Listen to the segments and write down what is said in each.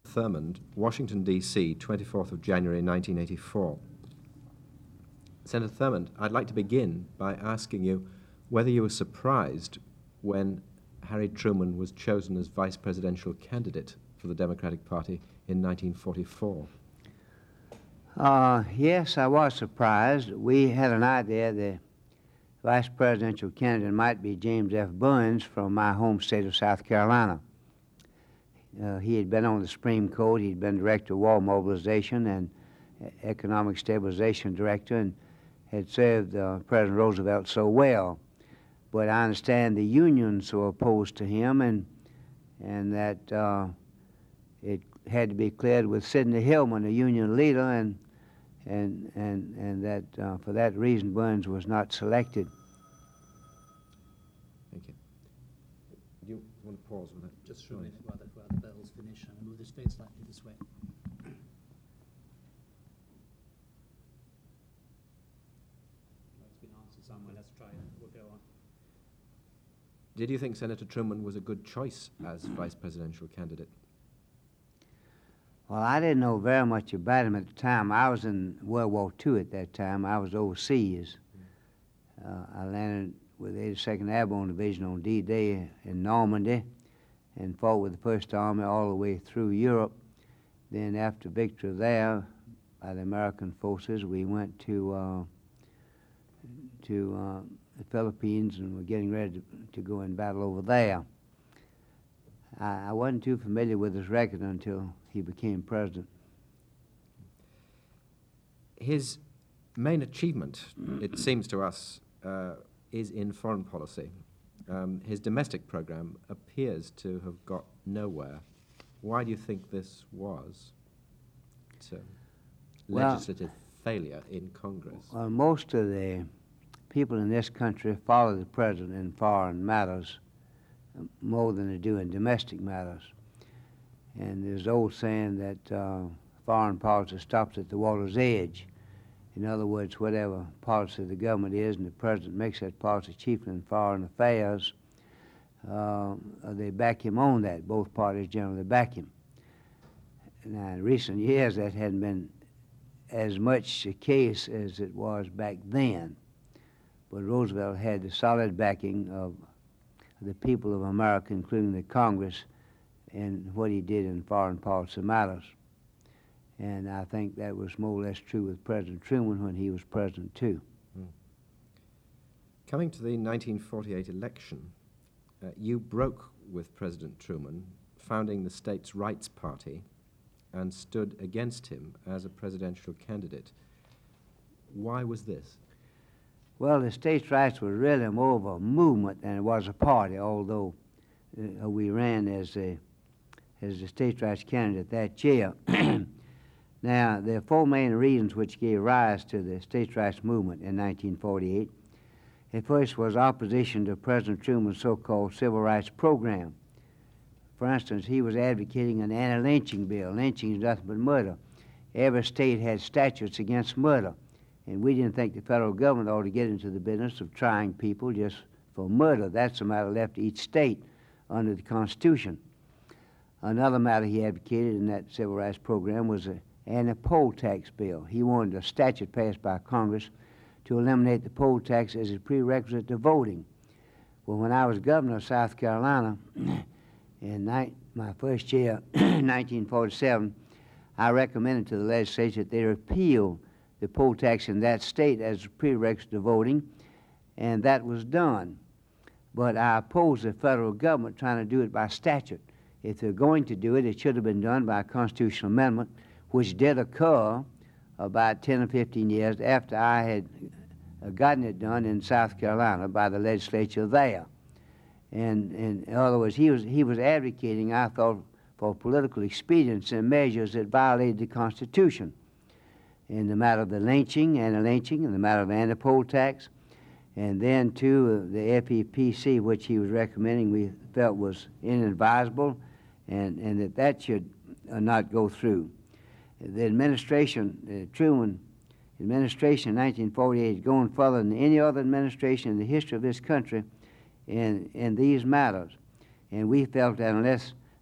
Thurmond, Washington, D.C., 24th of January, 1984. Senator Thurmond, I'd like to begin by asking you whether you were surprised when Harry Truman was chosen as vice presidential candidate for the Democratic Party in 1944. Yes, I was surprised. We had an idea the vice presidential candidate might be James F. Burns from my home state of South Carolina. He had been on the Supreme Court. He'd been Director of War Mobilization and Economic Stabilization Director, and had served President Roosevelt so well. But I understand the unions were opposed to him, and that it had to be cleared with Sidney Hillman, a union leader, and that for that reason Burns was not selected. Thank you. Do you want to pause with that? Just show me while the bells finish and move the stage slightly this way. It's been answered somewhere. Let's try it. We'll go on. Did you think Senator Truman was a good choice as vice presidential candidate? Well, I didn't know very much about him at the time. I was in World War II at that time. I was overseas. I landed with the 82nd Airborne Division on D-Day in Normandy and fought with the First Army all the way through Europe. Then after victory there by the American forces, we went to the Philippines and were getting ready to go in battle over there. I wasn't too familiar with his record until he became president. His main achievement, it seems to us, is in foreign policy. His domestic program appears to have got nowhere. Why do you think this was? It's a legislative failure in Congress. Well, most of the people in this country follow the president in foreign matters more than they do in domestic matters. And there's an old saying that foreign policy stops at the water's edge. In other words, whatever policy the government is, and the president makes that policy chiefly in foreign affairs, they back him on that. Both parties generally back him. Now, in recent years, that hadn't been as much the case as it was back then. But Roosevelt had the solid backing of the people of America, including the Congress, in what he did in foreign policy matters. And I think that was more or less true with President Truman when he was president, too. Coming to the 1948 election, you broke with President Truman, founding the States' Rights Party, and stood against him as a presidential candidate. Why was this? Well, the states' rights was really more of a movement than it was a party, although we ran as the states' rights candidate that year. Now, there are four main reasons which gave rise to the states' rights movement in 1948. The first was opposition to President Truman's so-called civil rights program. For instance, he was advocating an anti-lynching bill. Lynching is nothing but murder. Every state had statutes against murder, and we didn't think the federal government ought to get into the business of trying people just for murder. That's a matter left to each state under the Constitution. Another matter he advocated in that civil rights program was an anti-poll tax bill. He wanted a statute passed by Congress to eliminate the poll tax as a prerequisite to voting. Well, when I was governor of South Carolina in my first year, 1947, I recommended to the legislature that they repeal the poll tax in that state as a prerequisite to voting, and that was done. But I opposed the federal government trying to do it by statute. If they're going to do it, it should have been done by a constitutional amendment, which did occur about 10 or 15 years after I had gotten it done in South Carolina by the legislature there. And in other words, he was advocating, I thought, for political expedience and measures that violated the Constitution. In the matter of the lynching, anti-lynching, in the matter of anti-poll tax, and then too the FEPC, which he was recommending, we felt was inadvisable, and that should not go through. The administration, the Truman administration in 1948 is going further than any other administration in the history of this country in these matters. And we felt that unless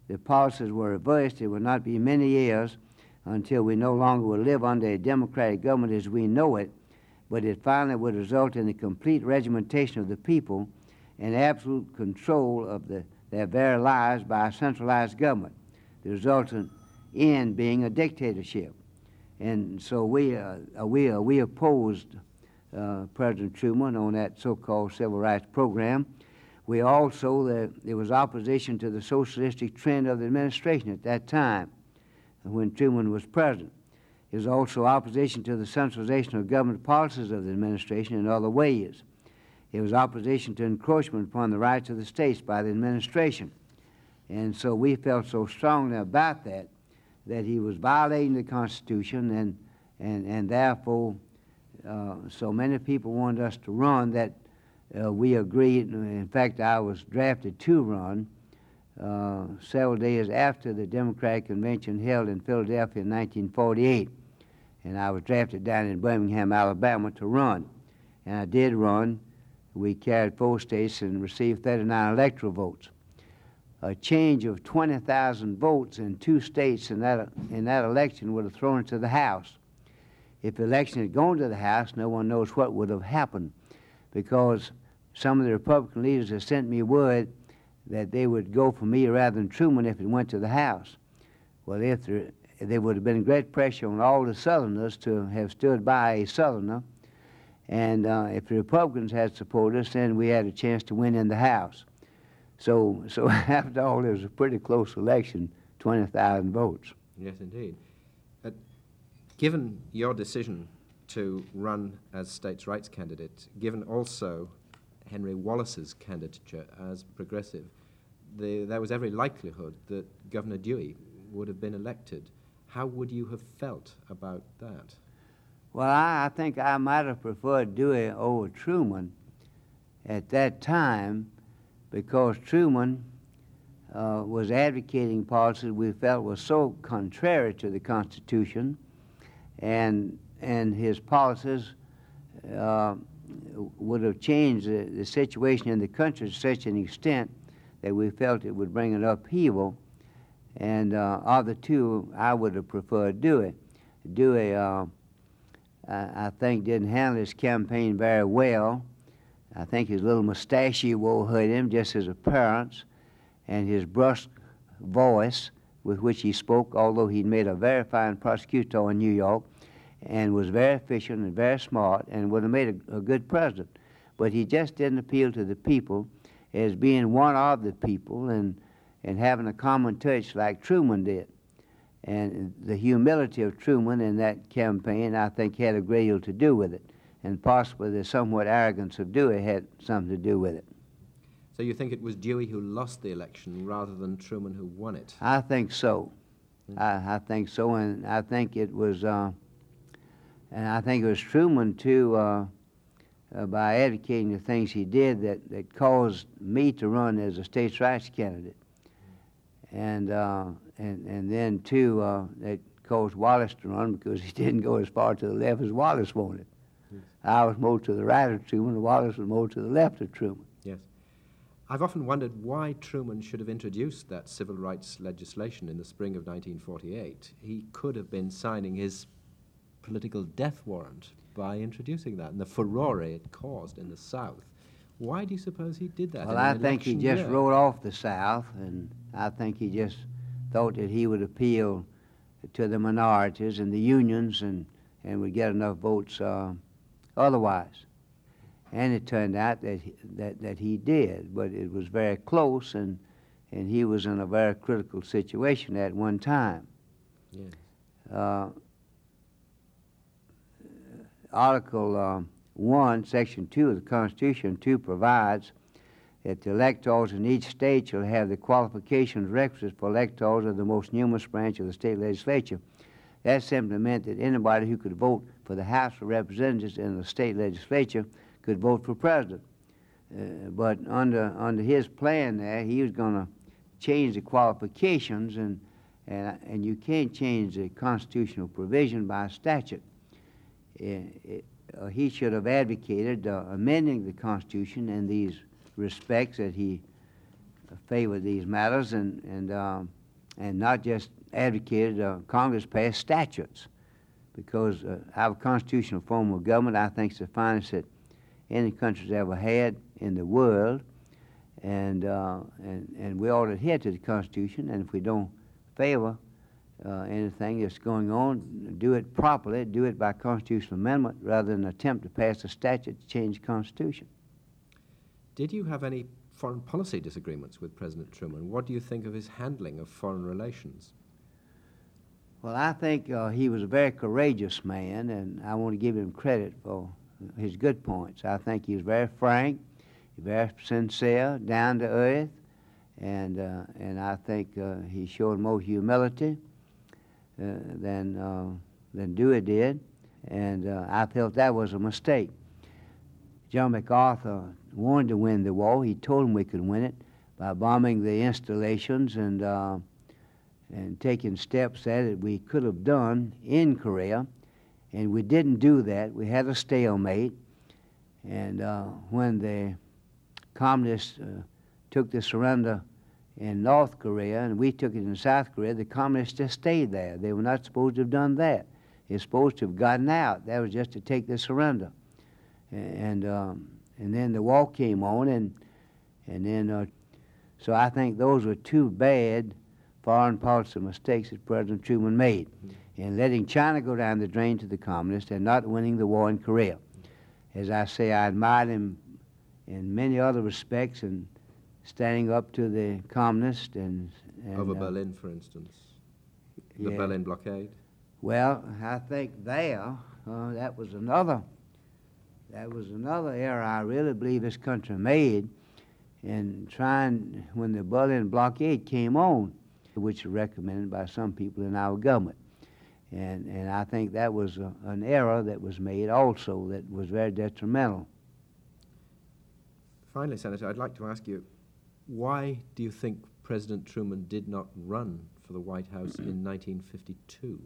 the policies were reversed, it would not be many years until we no longer would live under a democratic government as we know it, but it finally would result in the complete regimentation of the people and absolute control of their very lives by a centralized government, the resultant end being a dictatorship. And so we opposed President Truman on that so-called civil rights program. We also, there was opposition to the socialistic trend of the administration at that time when Truman was president. There was also opposition to the centralization of government policies of the administration in other ways. There was opposition to encroachment upon the rights of the states by the administration. And so we felt so strongly about that he was violating the Constitution, and therefore so many people wanted us to run that we agreed. In fact, I was drafted to run several days after the Democratic Convention held in Philadelphia in 1948. And I was drafted down in Birmingham, Alabama to run. And I did run. We carried 4 states and received 39 electoral votes. A change of 20,000 votes in 2 states in that election would have thrown it to the House. If the election had gone to the House, no one knows what would have happened, because some of the Republican leaders have sent me word that they would go for me rather than Truman if it went to the House. Well, there would have been great pressure on all the Southerners to have stood by a Southerner, and if the Republicans had supported us, then we had a chance to win in the House. So after all, it was a pretty close election, 20,000 votes. Yes, indeed. Given your decision to run as states' rights candidate, given also Henry Wallace's candidature as progressive, there was every likelihood that Governor Dewey would have been elected. How would you have felt about that? Well, I think I might have preferred Dewey over Truman at that time, because Truman was advocating policies we felt was so contrary to the Constitution, and his policies would have changed the situation in the country to such an extent that we felt it would bring an upheaval. And of the two, I would have preferred Dewey. Dewey, I think, didn't handle his campaign very well. I think his little mustachio hurt him, just his appearance, and his brusque voice with which he spoke, although he'd made a very fine prosecutor in New York and was very efficient and very smart and would have made a good president. But he just didn't appeal to the people as being one of the people and having a common touch like Truman did. And the humility of Truman in that campaign, I think, had a great deal to do with it. And possibly the somewhat arrogance of Dewey had something to do with it. So you think it was Dewey who lost the election rather than Truman who won it? I think so. I think so, and I think it was, Truman too, by advocating the things he did that caused me to run as a states' rights candidate, and then too that caused Wallace to run because he didn't go as far to the left as Wallace wanted. Yes. I was more to the right of Truman, and Wallace was more to the left of Truman. Yes. I've often wondered why Truman should have introduced that civil rights legislation in the spring of 1948. He could have been signing his political death warrant by introducing that, and the furore it caused in the South. Why do you suppose he did that? Well, I think he just wrote off the South, and I think he just thought that he would appeal to the minorities and the unions and would get enough votes otherwise. And it turned out that he did, but it was very close, and he was in a very critical situation at one time. Yes. Article 1, Section 2 of the Constitution 2 provides that the electors in each state shall have the qualifications requisite for electors of the most numerous branch of the state legislature. That simply meant that anybody who could vote for the House of Representatives in the state legislature could vote for president. But under his plan there, he was going to change the qualifications, and you can't change the constitutional provision by statute. He should have advocated amending the Constitution in these respects, that he favored these matters, and and not just advocated, Congress passed statutes, because our constitutional form of government, I think, is the finest that any country's ever had in the world, and we ought to adhere to the Constitution, and if we don't favor anything that's going on, do it properly, do it by constitutional amendment rather than attempt to pass a statute to change the Constitution. Did you have any foreign policy disagreements with President Truman? What do you think of his handling of foreign relations? Well, I think he was a very courageous man, and I want to give him credit for his good points. I think he was very frank, very sincere, down to earth, and I think he showed more humility than Dewey did, and I felt that was a mistake. John MacArthur wanted to win the war. He told him we could win it by bombing the installations and taking steps that we could have done in Korea, and we didn't do that. We had a stalemate, and when the communists took the surrender in North Korea and we took it in South Korea, the communists just stayed there. They were not supposed to have done that. They were supposed to have gotten out. That was just to take the surrender. And then the war came on, and then so I think those were two bad foreign policy mistakes that President Truman made in letting China go down the drain to the communists and not winning the war in Korea. As I say, I admired him in many other respects, and standing up to the communists and over Berlin, for instance, the Berlin blockade. Well, I think that was another error I really believe this country made in trying, when the Berlin blockade came on, which was recommended by some people in our government. And I think that was an error that was made also that was very detrimental. Finally, Senator, I'd like to ask you, why do you think President Truman did not run for the White House in 1952?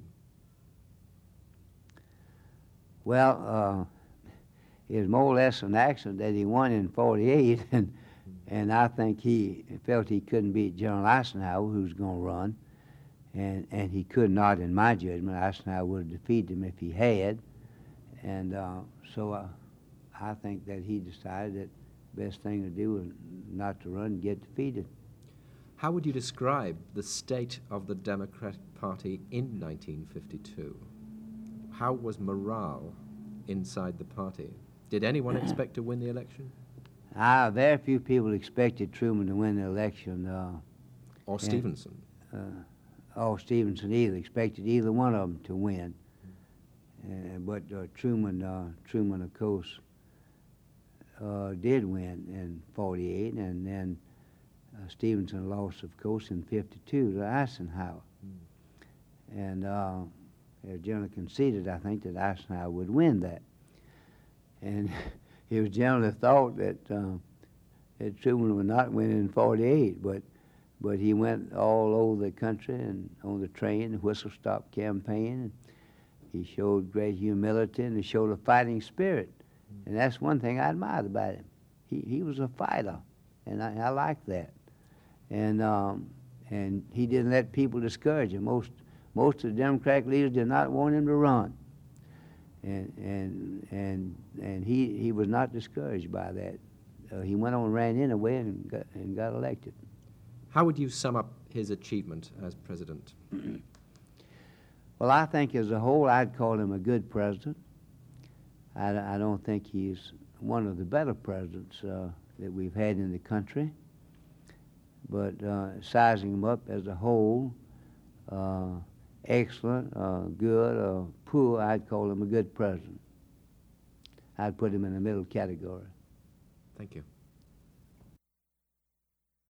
Well, it was more or less an accident that he won in 48, and I think he felt he couldn't beat General Eisenhower, who was going to run, and he could not, in my judgment. Eisenhower would have defeated him if he had, and so I think that he decided that the best thing to do was not to run and get defeated. How would you describe the state of the Democratic Party in 1952? How was morale inside the party? Did anyone expect to win the election? Very few people expected Truman to win the election. Or Stevenson? Or Stevenson either. Expected either one of them to win. But Truman, of course, did win in 48, and then Stevenson lost, of course, in 52 to Eisenhower. And it was generally conceded, I think, that Eisenhower would win that. And it was generally thought that Truman would not win in 48, but he went all over the country and on the train, the whistle-stop campaign, and he showed great humility and he showed a fighting spirit. And that's one thing I admired about him. He was a fighter, and I liked that. And he didn't let people discourage him. Most of the Democratic leaders did not want him to run. And he was not discouraged by that. He went on and ran anyway and got elected. How would you sum up his achievement as president? Well, I think as a whole, I'd call him a good president. I don't think he's one of the better presidents that we've had in the country. But sizing him up as a whole, excellent, good, poor, I'd call him a good president. I'd put him in the middle category. Thank you.